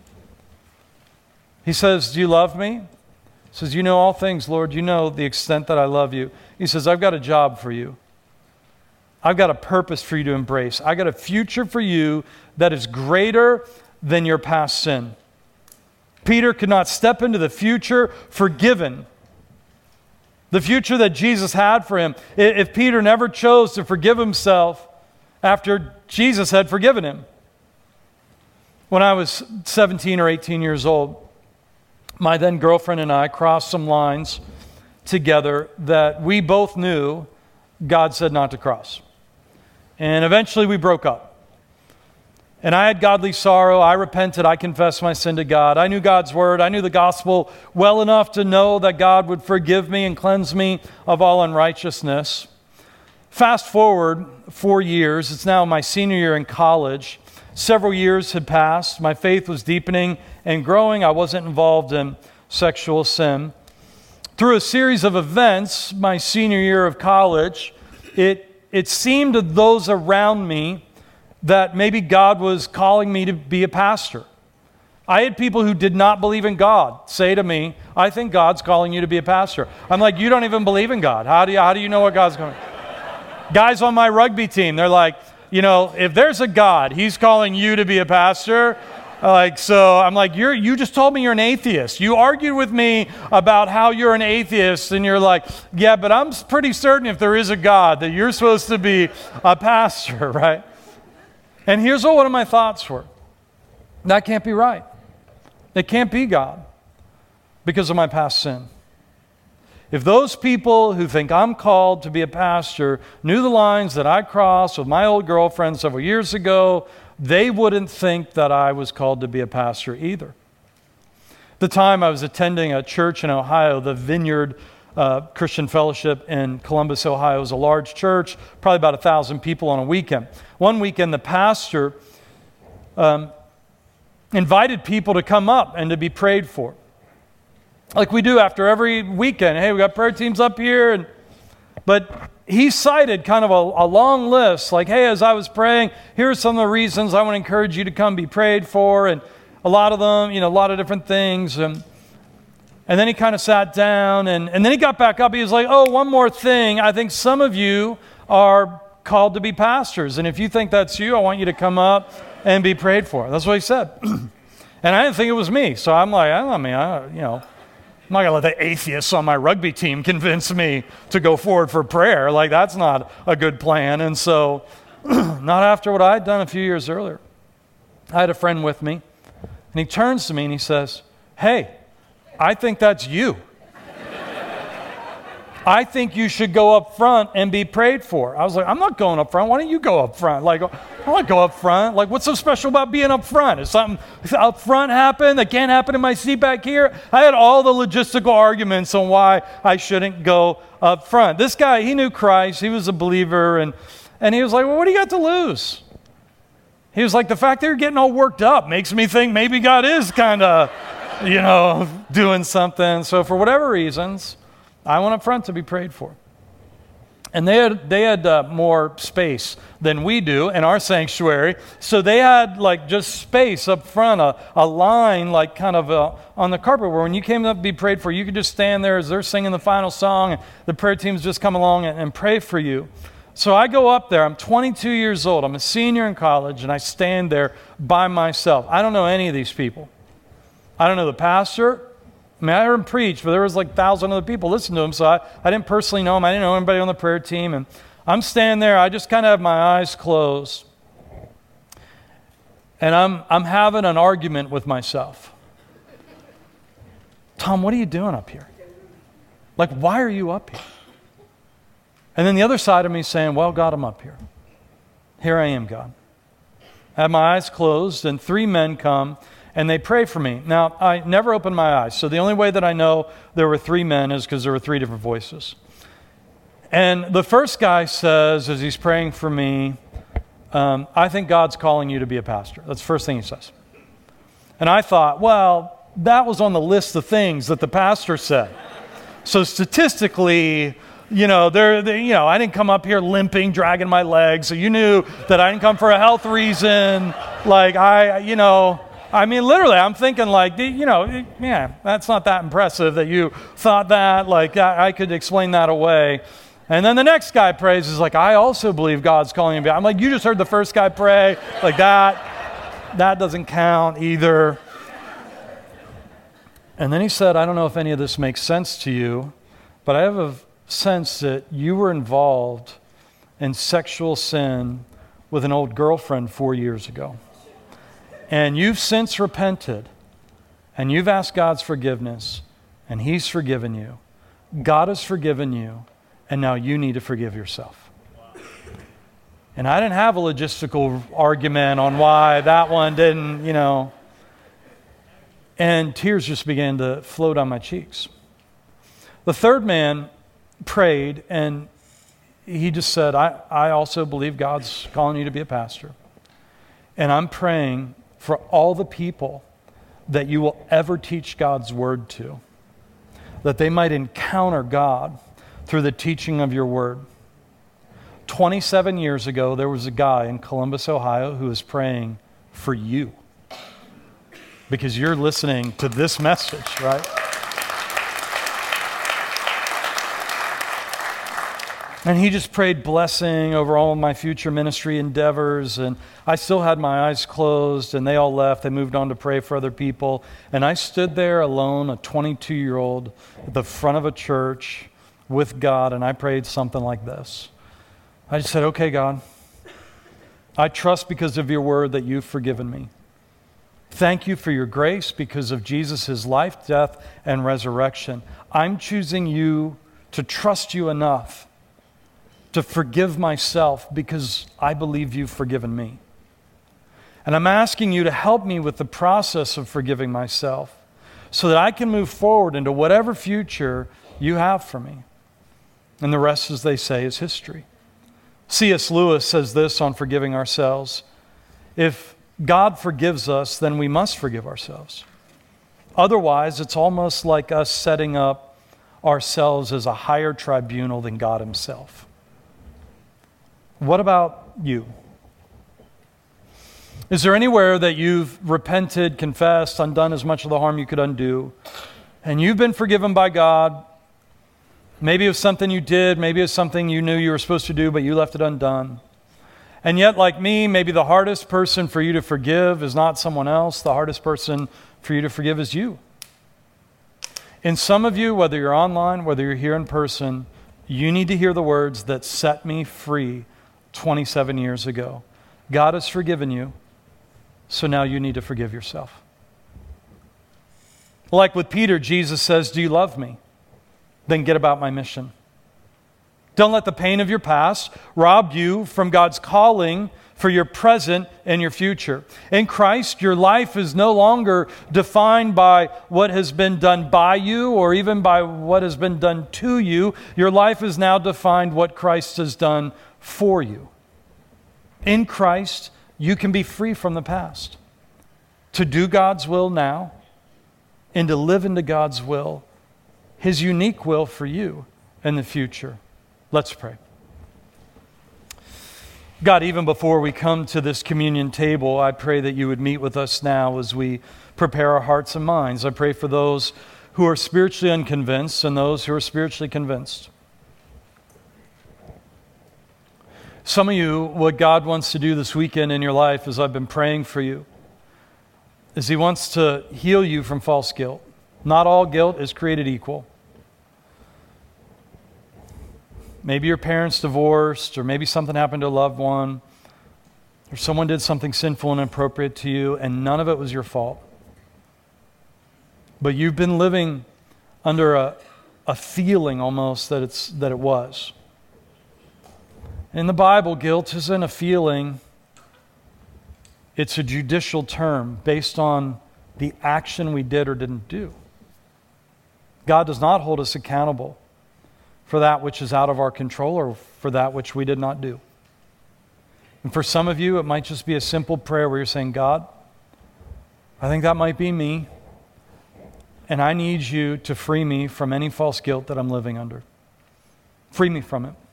He says, do you love me? He says, you know all things, Lord. You know the extent that I love you. He says, I've got a job for you. I've got a purpose for you to embrace. I've got a future for you that is greater than your past sin. Peter could not step into the future forgiven. The future that Jesus had for him. If Peter never chose to forgive himself after Jesus had forgiven him. When I was 17 or 18 years old, my then girlfriend and I crossed some lines together that we both knew God said not to cross. And eventually we broke up. And I had godly sorrow. I repented. I confessed my sin to God. I knew God's word. I knew the gospel well enough to know that God would forgive me and cleanse me of all unrighteousness. Fast forward 4 years. It's now my senior year in college. Several years had passed. My faith was deepening and growing. I wasn't involved in sexual sin. Through a series of events, my senior year of college, it seemed to those around me that maybe God was calling me to be a pastor. I had people who did not believe in God say to me, I think God's calling you to be a pastor. I'm like, you don't even believe in God. How do you know what God's going to do? Guys on my rugby team, they're like, if there's a God, he's calling you to be a pastor. So I'm like, you just told me you're an atheist. You argued with me about how you're an atheist, and you're like, yeah, but I'm pretty certain if there is a God that you're supposed to be a pastor, right? And here's what one of my thoughts were. That can't be right. It can't be God because of my past sin. If those people who think I'm called to be a pastor knew the lines that I crossed with my old girlfriend several years ago, they wouldn't think that I was called to be a pastor either. At the time, I was attending a church in Ohio, the Vineyard Christian Fellowship in Columbus, Ohio. It was a large church, probably about 1,000 people on a weekend. One weekend, the pastor invited people to come up and to be prayed for. Like we do after every weekend. Hey, we got prayer teams up here. But he cited kind of a long list, like, hey, as I was praying, here are some of the reasons I want to encourage you to come be prayed for. And a lot of them, a lot of different things. And then he kind of sat down, and then he got back up. He was like, oh, one more thing. I think some of you are called to be pastors. And if you think that's you, I want you to come up and be prayed for. That's what he said. And I didn't think it was me. So I'm like, I'm not going to let the atheists on my rugby team convince me to go forward for prayer. Like, that's not a good plan. And so, not after what I had done a few years earlier. I had a friend with me, and he turns to me and he says, hey, I think that's you. I think you should go up front and be prayed for. I was like, I'm not going up front. Why don't you go up front? Like, I want to go up front. Like, what's so special about being up front? Is something up front happen that can't happen in my seat back here? I had all the logistical arguments on why I shouldn't go up front. This guy, he knew Christ. He was a believer. And he was like, well, what do you got to lose? He was like, the fact that you're getting all worked up makes me think maybe God is kind of, doing something. So for whatever reasons, I went up front to be prayed for. And they had more space than we do in our sanctuary. So they had just space up front, a line kind of on the carpet where when you came up to be prayed for, you could just stand there as they're singing the final song, and the prayer teams just come along and pray for you. So I go up there. I'm 22 years old. I'm a senior in college, and I stand there by myself. I don't know any of these people. I don't know the pastor. I mean, I heard him preach, but there was 1,000 other people listening to him, so I didn't personally know him. I didn't know anybody on the prayer team, and I'm standing there. I just kind of have my eyes closed, and I'm having an argument with myself. Tom, what are you doing up here? Why are you up here? And then the other side of me saying, well, God, I'm up here. Here I am, God. I have my eyes closed, and 3 men come, and they pray for me. Now, I never opened my eyes, so the only way that I know there were 3 men is because there were 3 different voices. And the first guy says, as he's praying for me, I think God's calling you to be a pastor. That's the first thing he says. And I thought, well, that was on the list of things that the pastor said. So statistically, I didn't come up here limping, dragging my legs, so you knew that I didn't come for a health reason. Literally, I'm thinking that's not that impressive that you thought that. I could explain that away. And then the next guy prays is I also believe God's calling me. I'm like, you just heard the first guy pray. That doesn't count either. And then he said, I don't know if any of this makes sense to you, but I have a sense that you were involved in sexual sin with an old girlfriend 4 years ago. And you've since repented, and you've asked God's forgiveness, and He's forgiven you. God has forgiven you, and now you need to forgive yourself. And I didn't have a logistical argument on why that one didn't, And tears just began to flow down my cheeks. The third man prayed, and he just said, I also believe God's calling you to be a pastor. And I'm praying for all the people that you will ever teach God's word to, that they might encounter God through the teaching of your word. 27 years ago, there was a guy in Columbus, Ohio, who was praying for you because you're listening to this message, right? And he just prayed blessing over all of my future ministry endeavors. And I still had my eyes closed, and they all left. They moved on to pray for other people. And I stood there alone, a 22-year-old, at the front of a church with God, and I prayed something like this. I just said, okay, God, I trust because of your word that you've forgiven me. Thank you for your grace because of Jesus' life, death, and resurrection. I'm choosing you to trust you enough to forgive myself because I believe you've forgiven me. And I'm asking you to help me with the process of forgiving myself so that I can move forward into whatever future you have for me. And the rest, as they say, is history. C.S. Lewis says this on forgiving ourselves. If God forgives us, then we must forgive ourselves. Otherwise, it's almost like us setting up ourselves as a higher tribunal than God himself. What about you? Is there anywhere that you've repented, confessed, undone as much of the harm you could undo, and you've been forgiven by God? Maybe it was something you did, maybe it was something you knew you were supposed to do, but you left it undone. And yet, like me, maybe the hardest person for you to forgive is not someone else. The hardest person for you to forgive is you. And some of you, whether you're online, whether you're here in person, you need to hear the words that set me free 27 years ago. God has forgiven you, so now you need to forgive yourself. Like with Peter, Jesus says, do you love me? Then get about my mission. Don't let the pain of your past rob you from God's calling for your present and your future. In Christ, your life is no longer defined by what has been done by you or even by what has been done to you. Your life is now defined what Christ has done for you. In Christ, you can be free from the past, to do God's will now and to live into God's will, his unique will for you in the future. Let's pray. God, even before we come to this communion table, I pray that you would meet with us now as we prepare our hearts and minds. I pray for those who are spiritually unconvinced and those who are spiritually convinced. Some of you, what God wants to do this weekend in your life, as I've been praying for you, is he wants to heal you from false guilt. Not all guilt is created equal. Maybe your parents divorced, or maybe something happened to a loved one, or someone did something sinful and inappropriate to you, and none of it was your fault. But you've been living under a feeling almost that it was. In the Bible, guilt isn't a feeling. It's a judicial term based on the action we did or didn't do. God does not hold us accountable for that which is out of our control or for that which we did not do. And for some of you, it might just be a simple prayer where you're saying, God, I think that might be me, and I need you to free me from any false guilt that I'm living under. Free me from it.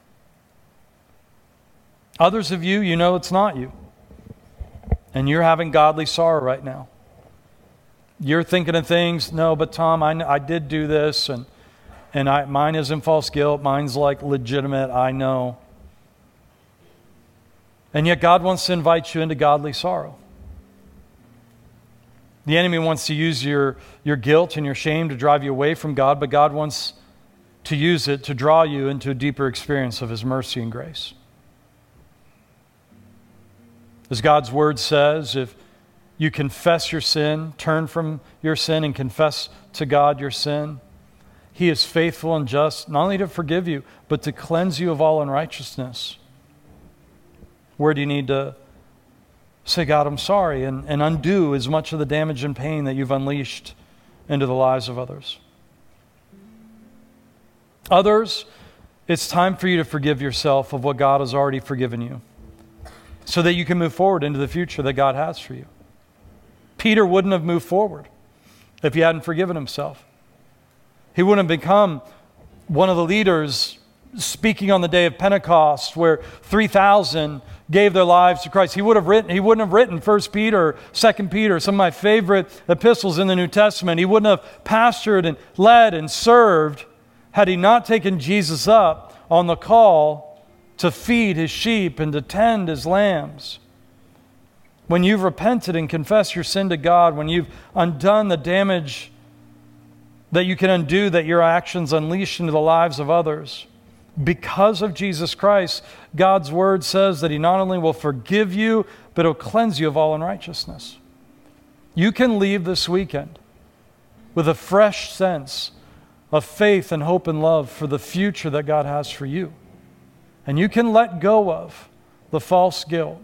Others of you, you know it's not you. And you're having godly sorrow right now. You're thinking of things, no, but Tom, I did do this, and mine isn't false guilt. Mine's like legitimate, I know. And yet God wants to invite you into godly sorrow. The enemy wants to use your guilt and your shame to drive you away from God, but God wants to use it to draw you into a deeper experience of his mercy and grace. As God's word says, if you confess your sin, turn from your sin and confess to God your sin, he is faithful and just, not only to forgive you, but to cleanse you of all unrighteousness. Where do you need to say, God, I'm sorry, and undo as much of the damage and pain that you've unleashed into the lives of others? Others, it's time for you to forgive yourself of what God has already forgiven you, so that you can move forward into the future that God has for you. Peter wouldn't have moved forward if he hadn't forgiven himself. He wouldn't have become one of the leaders speaking on the day of Pentecost where 3,000 gave their lives to Christ. He wouldn't have written 1 Peter, 2 Peter, some of my favorite epistles in the New Testament. He wouldn't have pastored and led and served had he not taken Jesus up on the call to feed his sheep and to tend his lambs. When you've repented and confessed your sin to God, when you've undone the damage that you can undo that your actions unleash into the lives of others, because of Jesus Christ, God's word says that he not only will forgive you, but he'll cleanse you of all unrighteousness. You can leave this weekend with a fresh sense of faith and hope and love for the future that God has for you. And you can let go of the false guilt.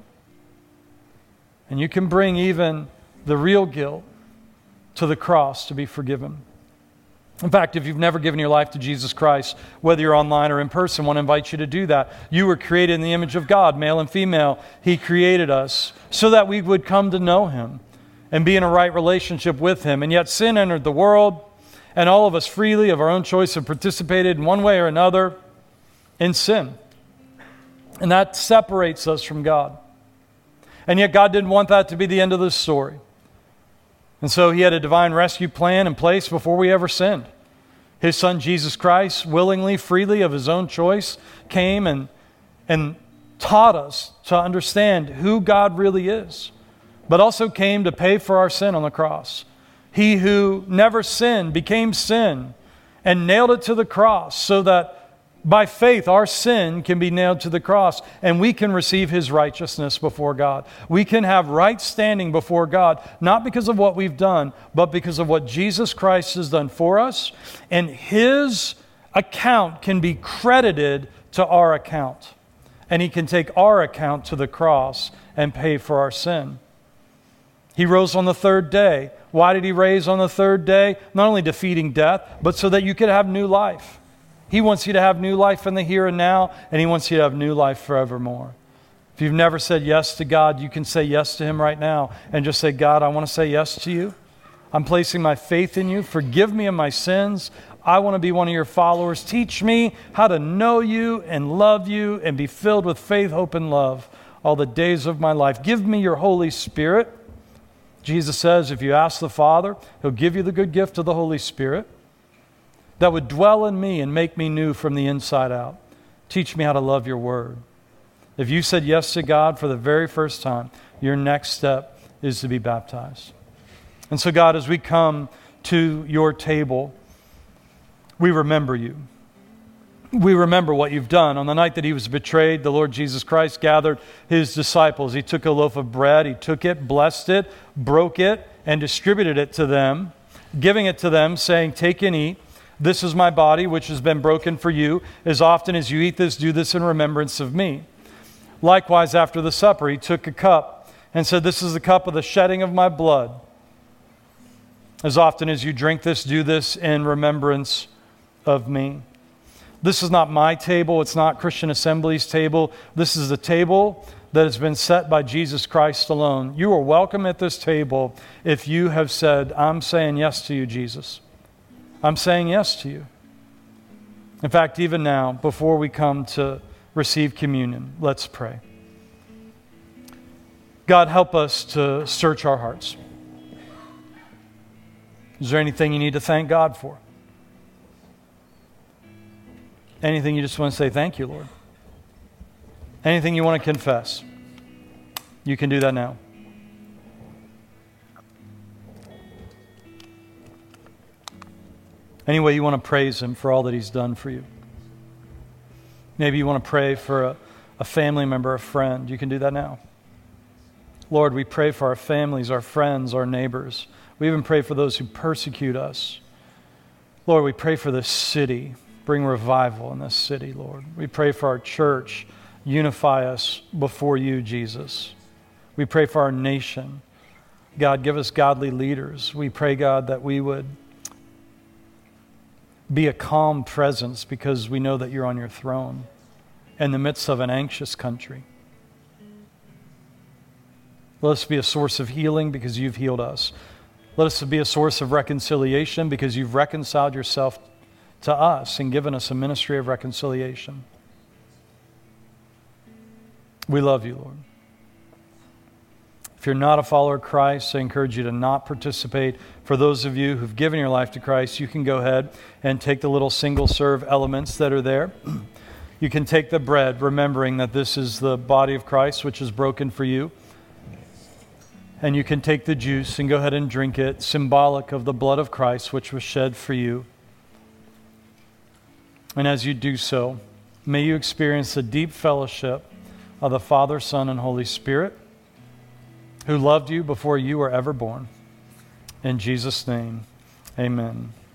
And you can bring even the real guilt to the cross to be forgiven. In fact, if you've never given your life to Jesus Christ, whether you're online or in person, I want to invite you to do that. You were created in the image of God, male and female. He created us so that we would come to know him and be in a right relationship with him. And yet sin entered the world, and all of us freely of our own choice have participated in one way or another in sin. And that separates us from God. And yet God didn't want that to be the end of the story. And so he had a divine rescue plan in place before we ever sinned. His son Jesus Christ, willingly, freely, of his own choice, came and taught us to understand who God really is, but also came to pay for our sin on the cross. He who never sinned became sin and nailed it to the cross so that by faith, our sin can be nailed to the cross and we can receive his righteousness before God. We can have right standing before God, not because of what we've done, but because of what Jesus Christ has done for us. And his account can be credited to our account. And he can take our account to the cross and pay for our sin. He rose on the third day. Why did he raise on the third day? Not only defeating death, but so that you could have new life. He wants you to have new life in the here and now, and he wants you to have new life forevermore. If you've never said yes to God, you can say yes to him right now and just say, God, I want to say yes to you. I'm placing my faith in you. Forgive me of my sins. I want to be one of your followers. Teach me how to know you and love you and be filled with faith, hope, and love all the days of my life. Give me your Holy Spirit. Jesus says, if you ask the Father, he'll give you the good gift of the Holy Spirit that would dwell in me and make me new from the inside out. Teach me how to love your word. If you said yes to God for the very first time, your next step is to be baptized. And so, God, as we come to your table, we remember you. We remember what you've done. On the night that he was betrayed, the Lord Jesus Christ gathered his disciples. He took a loaf of bread, he took it, blessed it, broke it, and distributed it to them, giving it to them, saying, take and eat. This is my body, which has been broken for you. As often as you eat this, do this in remembrance of me. Likewise, after the supper, he took a cup and said, this is the cup of the shedding of my blood. As often as you drink this, do this in remembrance of me. This is not my table. It's not Christian Assembly's table. This is the table that has been set by Jesus Christ alone. You are welcome at this table if you have said, I'm saying yes to you, Jesus. I'm saying yes to you. In fact, even now, before we come to receive communion, let's pray. God, help us to search our hearts. Is there anything you need to thank God for? Anything you just want to say, thank you, Lord? Anything you want to confess? You can do that now. Any way you want to praise him for all that he's done for you. Maybe you want to pray for a family member, a friend. You can do that now. Lord, we pray for our families, our friends, our neighbors. We even pray for those who persecute us. Lord, we pray for this city. Bring revival in this city, Lord. We pray for our church. Unify us before you, Jesus. We pray for our nation. God, give us godly leaders. We pray, God, that we would be a calm presence because we know that you're on your throne in the midst of an anxious country. Let us be a source of healing because you've healed us. Let us be a source of reconciliation because you've reconciled yourself to us and given us a ministry of reconciliation. We love you, Lord. If you're not a follower of Christ, I encourage you to not participate. For those of you who've given your life to Christ, you can go ahead and take the little single-serve elements that are there. You can take the bread, remembering that this is the body of Christ, which is broken for you. And you can take the juice and go ahead and drink it, symbolic of the blood of Christ, which was shed for you. And as you do so, may you experience the deep fellowship of the Father, Son, and Holy Spirit, who loved you before you were ever born. In Jesus' name, amen.